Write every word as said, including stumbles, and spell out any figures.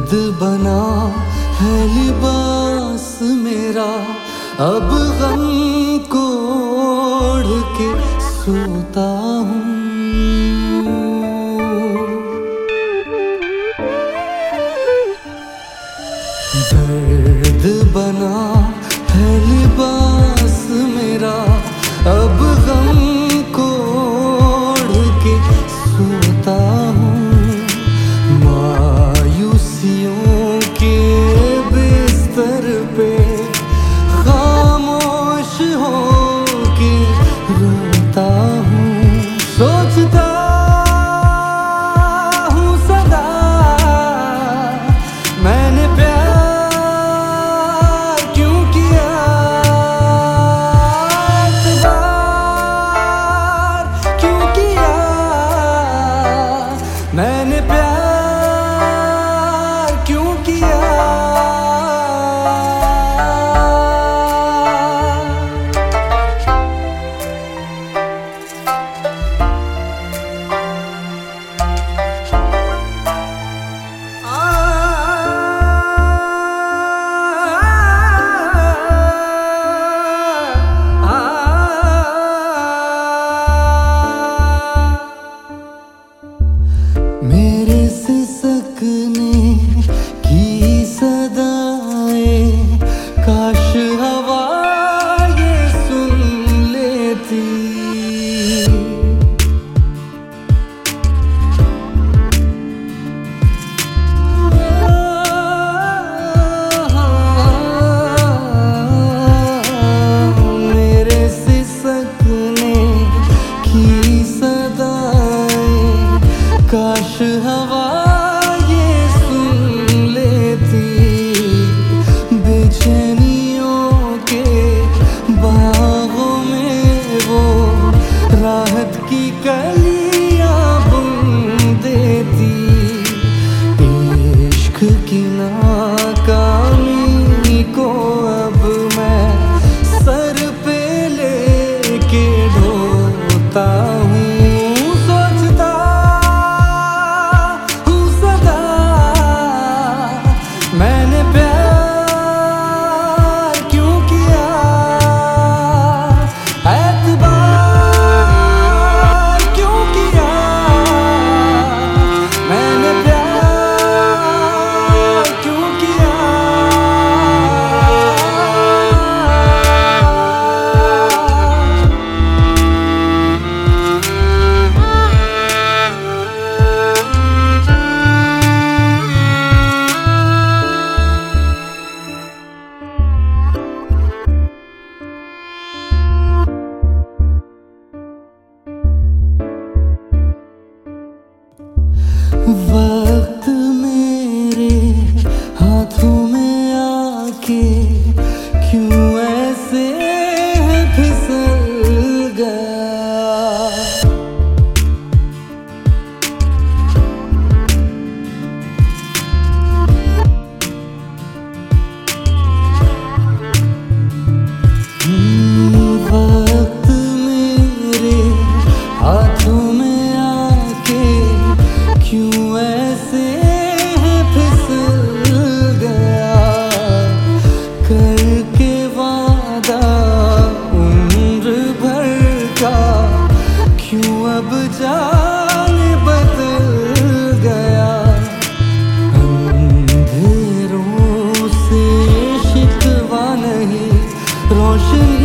दर्द बना है लिबास मेरा, अब गम को ओढ़ के सोता हूँ। दर्द बना है लिबास मेरा, अब गम को ओढ़ के सोता हूँ। मायूसियों के बिस्तर पे खामोश हो के रोता हूँ। सोचता हूँ सदा मैंने प्यार क्यों किया, एतबार क्यों किया, मैंने प्यार क्यों किया। मेरे सिसकने की सदाएं काश हवा ये सुन लेती। मेरे सिसकने की सदाएं काश हवा ये सुन लेती। बेचैनियों के बागों में वो राहत की कलियां बुन देती। इश्क की नाकामी को अब मैं सर पे लेके ढोता हूँ। मैंने प्यार क्यों किया, एतबार क्यों किया, मैंने प्यार क्यों किया। वक्त मेरे हाथों में आके क्यों ऐसे है फिसल गया। वक्त मेरे हाथों में आके क्यों ऐसे है फिसल गया। करके वादा उम्र भर का क्यों अब जाने बदल गया। अंधेरों से शिकवा नहीं, रोशनी